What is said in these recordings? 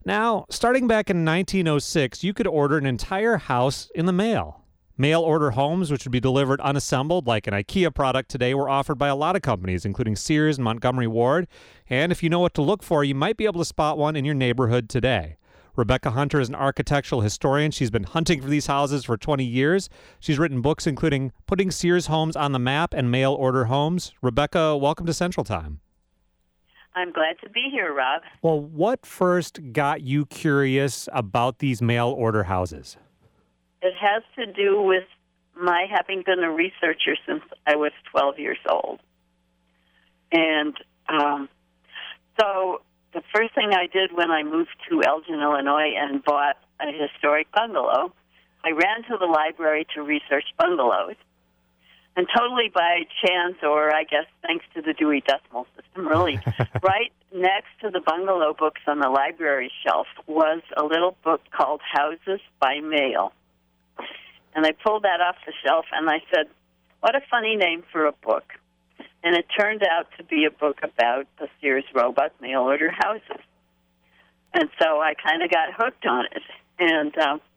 Now, starting back in 1906, you could order an entire house in the mail. Mail order homes, which would be delivered unassembled like an IKEA product today, were offered by a lot of companies, including Sears and Montgomery Ward. And if you know what to look for, you might be able to spot one in your neighborhood today. Rebecca Hunter is an architectural historian. She's been hunting for these houses for 20 years. She's written books including Putting Sears Homes on the Map and Mail Order Homes. Rebecca, welcome to Central Time. I'm glad to be here, Rob. Well, what first got you curious about these mail order houses? It has to do with my having been a researcher since I was 12 years old. And so the first thing I did when I moved to Elgin, Illinois, and bought a historic bungalow, I ran to the library to research bungalows. And totally by chance, or I guess thanks to the Dewey Decimal System, really, right next to the bungalow books on the library shelf was a little book called Houses by Mail. And I pulled that off the shelf, and I said, what a funny name for a book. And it turned out to be a book about the Sears Roebuck mail order houses. And so I kind of got hooked on it. And,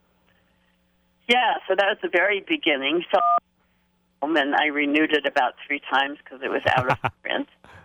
so that was the very beginning. So, and I renewed it about 3 times because it was out of print.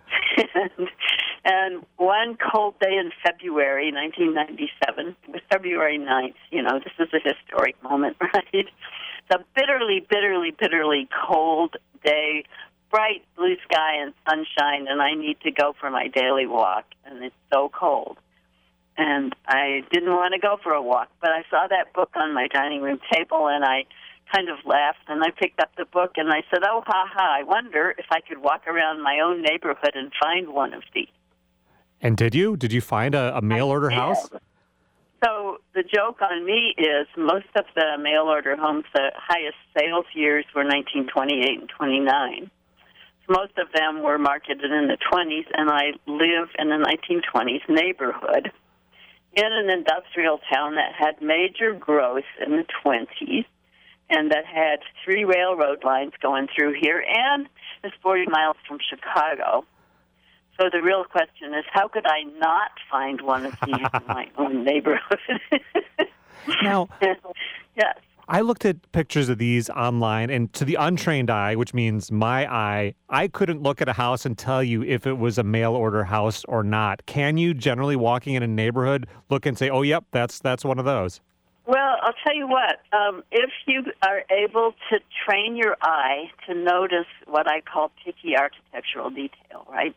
and one cold day in February 1997, it was February 9th, this is a historic moment, right? It's a bitterly, bitterly, bitterly cold day, bright blue sky and sunshine, and I need to go for my daily walk, and it's so cold. And I didn't want to go for a walk, but I saw that book on my dining room table, and I kind of laughed, and I picked up the book, and I said, oh, ha, I wonder if I could walk around my own neighborhood and find one of these. And did you? Did you find a mail order house? So the joke on me is most of the mail order homes, the highest sales years were 1928 and 29. Most of them were marketed in the 20s, and I live in a 1920s neighborhood in an industrial town that had major growth in the 20s and that had 3 railroad lines going through here and is 40 miles from Chicago. So the real question is, how could I not find one of these in my own neighborhood? Now, yes. I looked at pictures of these online, and to the untrained eye, which means my eye, I couldn't look at a house and tell you if it was a mail order house or not. Can you, generally walking in a neighborhood, look and say, oh, yep, that's one of those? Well, I'll tell you what. If you are able to train your eye to notice what I call picky architectural detail, right?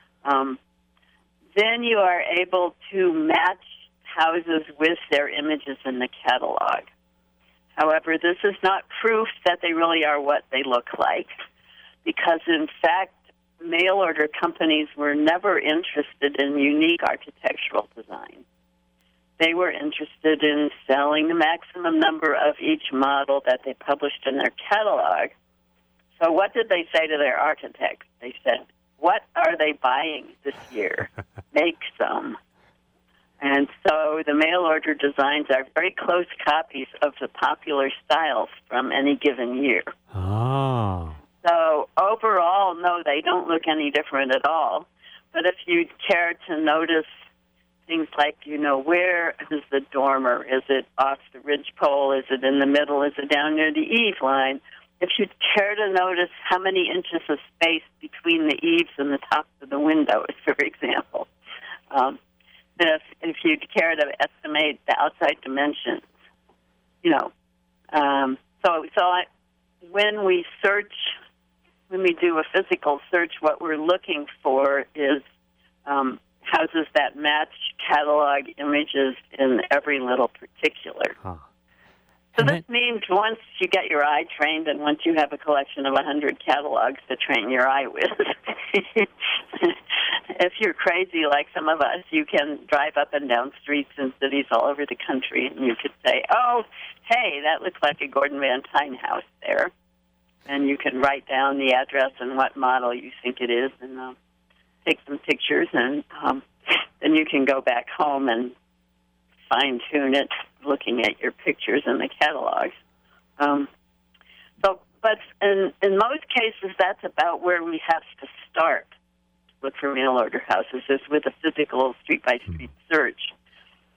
Then you are able to match houses with their images in the catalog. However, this is not proof that they really are what they look like, because, in fact, mail order companies were never interested in unique architectural design. They were interested in selling the maximum number of each model that they published in their catalog. So what did they say to their architects? They said, what are they buying this year? Make some. And so the mail order designs are very close copies of the popular styles from any given year. Oh. So overall, no, they don't look any different at all. But if you care to notice things like, where is the dormer? Is it off the ridgepole? Is it in the middle? Is it down near the eave line? If you care to notice how many inches of space between the eaves and the tops of the windows, for example. If you'd care to estimate the outside dimensions, when we do a physical search, what we're looking for is houses that match catalog images in every little particular. Huh. So this means once you get your eye trained and once you have a collection of 100 catalogs to train your eye with, if you're crazy like some of us, you can drive up and down streets in cities all over the country and you could say, oh, hey, that looks like a Gordon Van Tyne house there. And you can write down the address and what model you think it is and take some pictures, and then you can go back home and fine-tune it looking at your pictures in the catalogs. But in most cases, that's about where we have to start to look for mail order houses, is with a physical street-by-street search,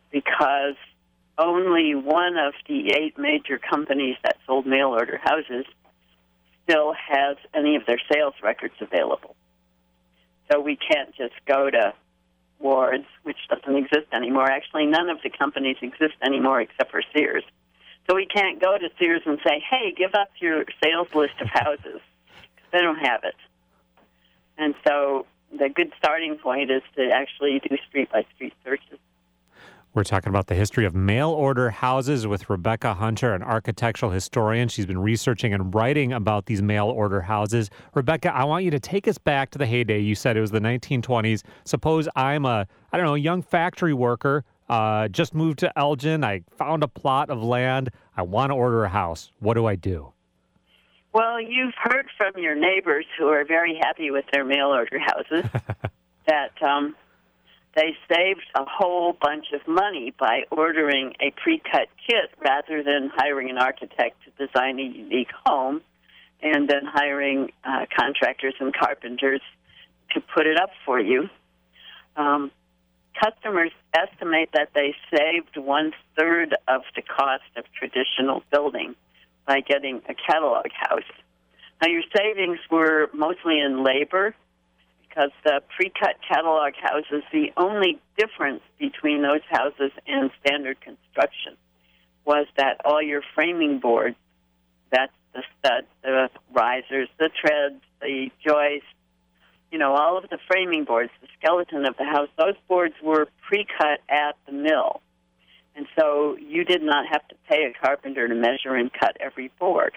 because only one of the 8 major companies that sold mail order houses still has any of their sales records available. So we can't just go to Ward's, which doesn't exist anymore. Actually, none of the companies exist anymore except for Sears. So we can't go to Sears and say, hey, give us your sales list of houses, because they don't have it. And so the good starting point is to actually do street-by-street searches. We're talking about the history of mail-order houses with Rebecca Hunter, an architectural historian. She's been researching and writing about these mail-order houses. Rebecca, I want you to take us back to the heyday. You said it was the 1920s. Suppose I'm a young factory worker, just moved to Elgin. I found a plot of land. I want to order a house. What do I do? Well, you've heard from your neighbors who are very happy with their mail-order houses that they saved a whole bunch of money by ordering a pre-cut kit rather than hiring an architect to design a unique home and then hiring contractors and carpenters to put it up for you. Customers estimate that they saved 1/3 of the cost of traditional building by getting a catalog house. Now, your savings were mostly in labor, because the pre-cut catalog houses, the only difference between those houses and standard construction was that all your framing boards, that's the studs, the risers, the treads, the joists, all of the framing boards, the skeleton of the house, those boards were pre-cut at the mill. And so you did not have to pay a carpenter to measure and cut every board.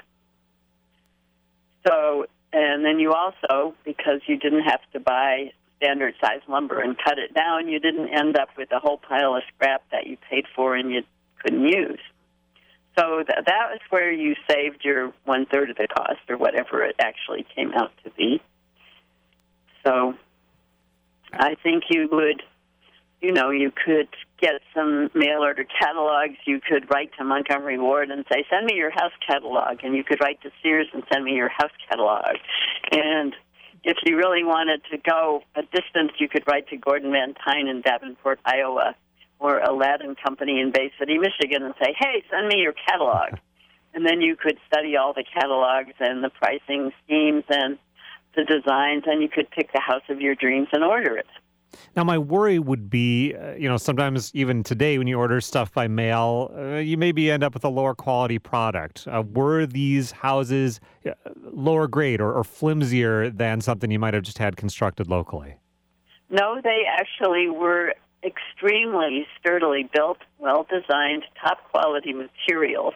And then you also, because you didn't have to buy standard size lumber and cut it down, you didn't end up with a whole pile of scrap that you paid for and you couldn't use. So that was where you saved your 1/3 of the cost, or whatever it actually came out to be. So I think you would, you could get some mail order catalogs. You could write to Montgomery Ward and say, send me your house catalog. And you could write to Sears and send me your house catalog. And if you really wanted to go a distance, you could write to Gordon Van Tyne in Davenport, Iowa, or Aladdin Company in Bay City, Michigan, and say, hey, send me your catalog. And then you could study all the catalogs and the pricing schemes and the designs, and you could pick the house of your dreams and order it. Now, my worry would be, sometimes even today when you order stuff by mail, you maybe end up with a lower quality product. Were these houses lower grade or flimsier than something you might have just had constructed locally? No, they actually were extremely sturdily built, well-designed, top-quality materials.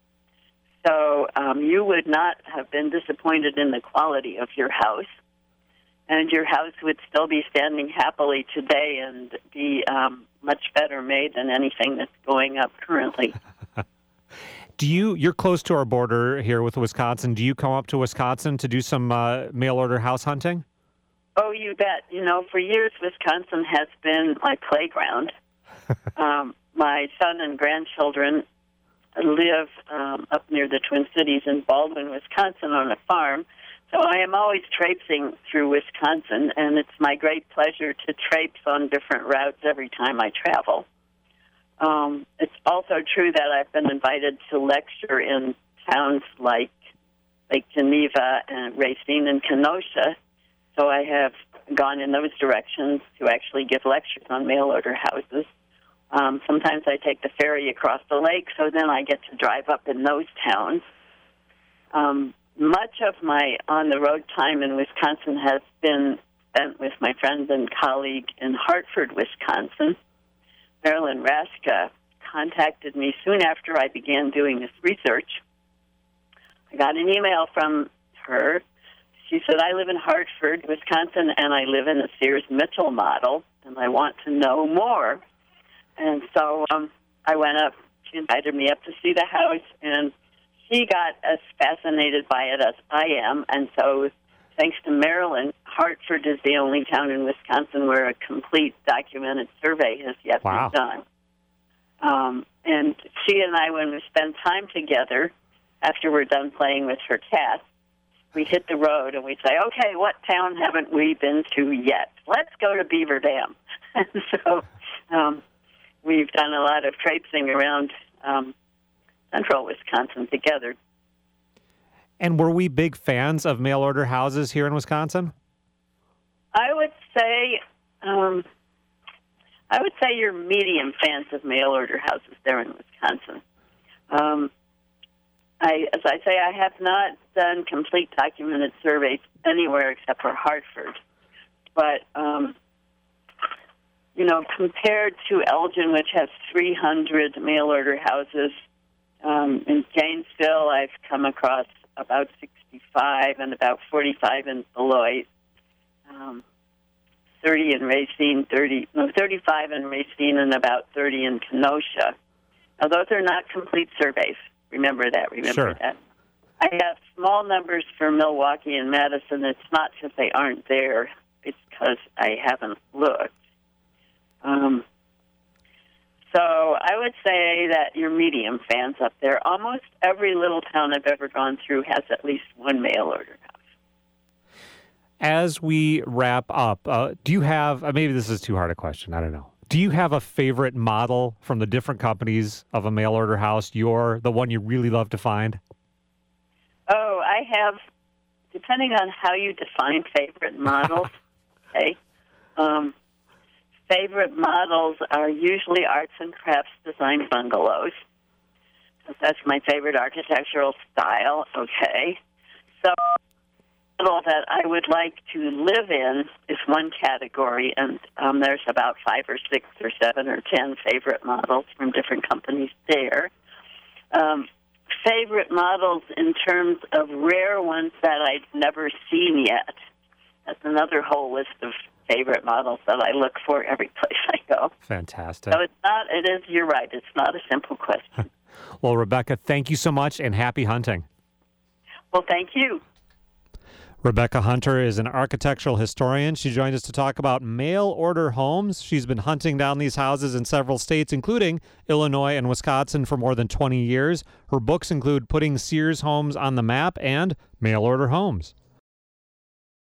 So you would not have been disappointed in the quality of your house. And your house would still be standing happily today and be much better made than anything that's going up currently. You're close to our border here with Wisconsin. Do you come up to Wisconsin to do some mail order house hunting? Oh, you bet. For years, Wisconsin has been my playground. My son and grandchildren live up near the Twin Cities in Baldwin, Wisconsin, on a farm. So I am always traipsing through Wisconsin, and it's my great pleasure to traipse on different routes every time I travel. It's also true that I've been invited to lecture in towns like Lake Geneva and Racine and Kenosha, so I have gone in those directions to actually give lectures on mail-order houses. Sometimes I take the ferry across the lake, so then I get to drive up in those towns. Much of my on-the-road time in Wisconsin has been spent with my friend and colleague in Hartford, Wisconsin. Marilyn Raska contacted me soon after I began doing this research. I got an email from her. She said, I live in Hartford, Wisconsin, and I live in the Sears-Mitchell model, and I want to know more. And so I went up. She invited me up to see the house, and she got as fascinated by it as I am, and so thanks to Marilyn, Hartford is the only town in Wisconsin where a complete documented survey has yet been done. And she and I, when we spend time together, after we're done playing with her cats, we hit the road and we say, okay, what town haven't we been to yet? Let's go to Beaver Dam. And so we've done a lot of traipsing around central Wisconsin together. And were we big fans of mail order houses here in Wisconsin? I would say you're medium fans of mail order houses there in Wisconsin. As I say, I have not done complete documented surveys anywhere except for Hartford. But, compared to Elgin, which has 300 mail order houses, in Janesville, I've come across about 65 and about 45 in Beloit, 30 in Racine, 35 in Racine, and about 30 in Kenosha. Now, those are not complete surveys. Remember that. Sure. That. I have small numbers for Milwaukee and Madison. It's not because they aren't there. It's because I haven't looked. So I would say that you're medium fans up there. Almost every little town I've ever gone through has at least one mail order house. As we wrap up, do you have, maybe this is too hard a question, I don't know. Do you have a favorite model from the different companies of a mail order house? The one you really love to find? Oh, I have, depending on how you define favorite models, okay, favorite models are usually arts and crafts design bungalows. That's my favorite architectural style, okay. So the model that I would like to live in is one category, and there's about 5 or 6 or 7 or 10 favorite models from different companies there. Favorite models in terms of rare ones that I've never seen yet. That's another whole list of favorite models that I look for every place I go. Fantastic. So you're right, it's not a simple question. Well, Rebecca, thank you so much, and happy hunting. Well, thank you. Rebecca Hunter is an architectural historian. She joined us to talk about mail order homes. She's been hunting down these houses in several states, including Illinois and Wisconsin, for more than 20 years. Her books include Putting Sears Homes on the Map and Mail Order Homes.